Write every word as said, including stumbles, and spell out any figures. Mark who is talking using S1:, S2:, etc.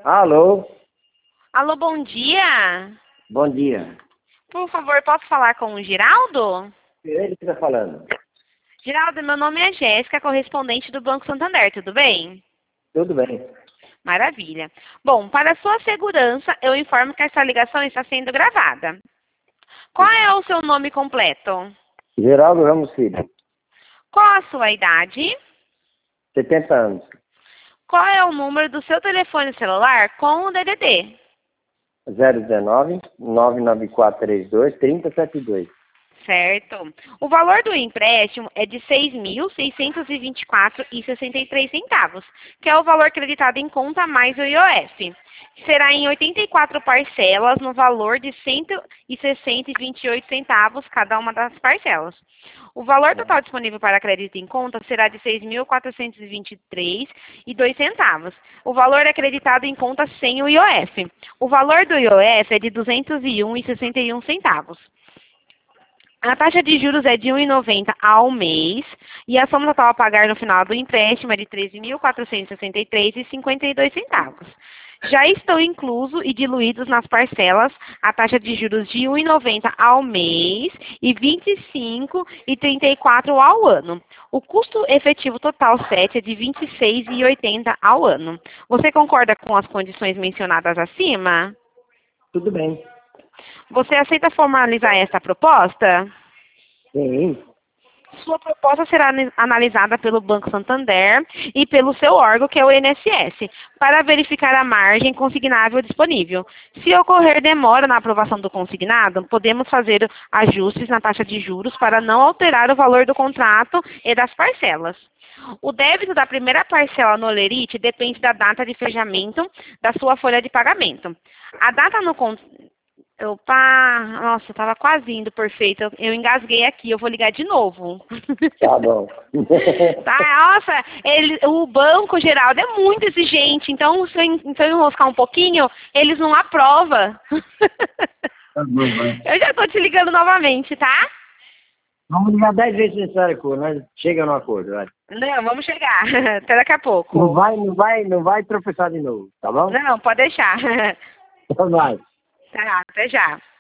S1: Alô?
S2: Alô, bom dia.
S1: Bom dia.
S2: Por favor, posso falar com o Giraldo?
S1: Ele que está falando.
S2: Giraldo, meu nome é Jéssica, correspondente do Banco Santander, tudo bem?
S1: Tudo bem.
S2: Maravilha. Bom, para sua segurança, eu informo que essa ligação está sendo gravada. Qual é o seu nome completo?
S1: Geraldo Ramos Filho.
S2: Qual a sua idade?
S1: setenta anos.
S2: Qual é o número do seu telefone celular com o D D D?
S1: zero um nove, nove nove quatro três dois, três zero sete dois.
S2: Certo. O valor do empréstimo é de seis mil seiscentos e vinte e quatro reais e sessenta e três centavos, que é o valor acreditado em conta mais o I O F. Será em oitenta e quatro parcelas no valor de cento e sessenta e vinte e oito centavos cada uma das parcelas. O valor total disponível para crédito em conta será de seis mil quatrocentos e vinte e três reais e dois centavos. O valor é acreditado em conta sem o I O F. O valor do I O F é de duzentos e um reais e sessenta e um centavos. A taxa de juros é de um vírgula noventa reais ao mês e a soma total a pagar no final do empréstimo é de treze mil quatrocentos e sessenta e três reais e cinquenta e dois centavos. Já estão inclusos e diluídos nas parcelas a taxa de juros de um vírgula noventa reais ao mês e vinte e cinco reais e trinta e quatro centavos ao ano. O custo efetivo total sete é de vinte e seis reais e oitenta centavos ao ano. Você concorda com as condições mencionadas acima?
S1: Tudo bem.
S2: Você aceita formalizar esta proposta?
S1: Sim.
S2: Sua proposta será analisada pelo Banco Santander e pelo seu órgão, que é o I N S S, para verificar a margem consignável disponível. Se ocorrer demora na aprovação do consignado, podemos fazer ajustes na taxa de juros para não alterar o valor do contrato e das parcelas. O débito da primeira parcela no Olerite depende da data de fechamento da sua folha de pagamento. A data no contrato... Opa, nossa, eu tava quase indo, perfeito. Eu, eu engasguei aqui, eu vou ligar de novo.
S1: Tá bom.
S2: Tá, nossa, ele, o Banco Geraldo é muito exigente, então se eu, en- se eu enroscar um pouquinho, eles não aprovam.
S1: Tá bom, vai.
S2: Eu já tô te ligando novamente, tá?
S1: Vamos ligar dez vezes nessa cor, nós chega no acordo, vai.
S2: Não, vamos chegar. Até daqui a pouco.
S1: Não vai, não vai, não vai tropeçar de novo, tá bom?
S2: Não, pode deixar.
S1: Então vai.
S2: Tá, até já.